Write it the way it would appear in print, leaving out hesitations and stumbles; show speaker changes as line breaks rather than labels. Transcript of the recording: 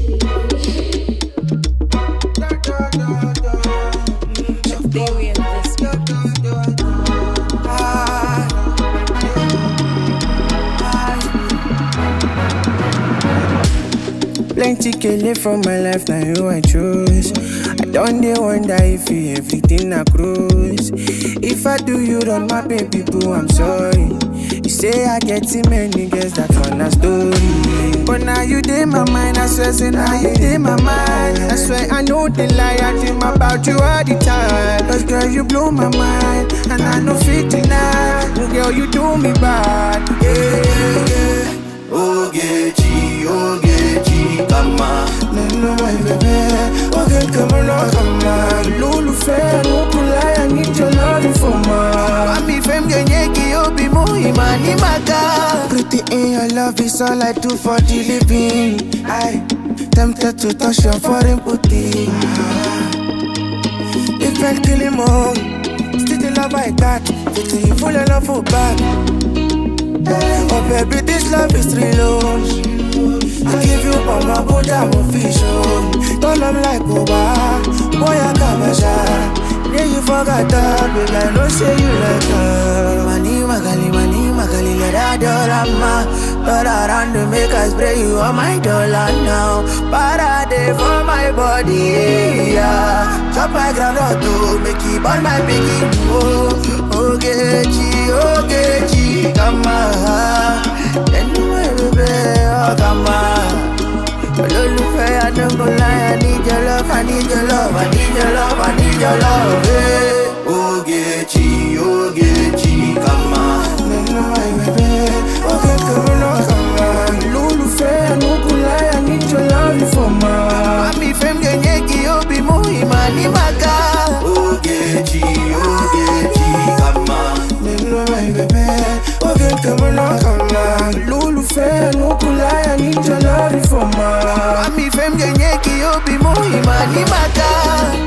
Plenty kele from my life, now you I choose. I don't dey wonder if you everything I cruise. If I do you wrong, my baby boo, I'm sorry. You say I get too many girls, that one a story. But now you dey my mind, I swear, say now you dey my mind. I swear I know the lie, I dream about you all the time. Cause girl, you blow my mind, and I know fit deny. Girl, you do me bad, yeah.
Ogechi, come on.
No, my baby, okay, come on. Lulu fair, no kulai, I need your love for my.
Mami fem genyeki obi muhi mani maka.
Pretty in your love is all I do for the living. I tempted to touch your foreign booty. If I kill him all, still the love I got. Pretty full of love for back. Oh baby, this love is real. I give you all my body, I'm official. Don't I'm like Oba, boy I got my shot. Yeah, you forgot that, baby, I know say you like her.
Mani magali, let her dollar. But around to make us spray you on my dollar now. Parade for my body, yeah. Chop my ground or two, make it burn my piggy. Oh, Ogechi, come on. Then you my baby, oh come on. Ololufe, I don't go lie, I need your love, I need your love, I need your love, I need your love, hey. Ogechi, come on.
No, my baby, okay, come on. Ololufe, I don't go lie, I need your love for my.
Mami fem genyeki obi muhi mani maka. Ogechi, come on.
No, my baby, okay, come on. Ololufe, I don't go lie, I need your love for my.
Mami fem genyeki obi muhi mani maka.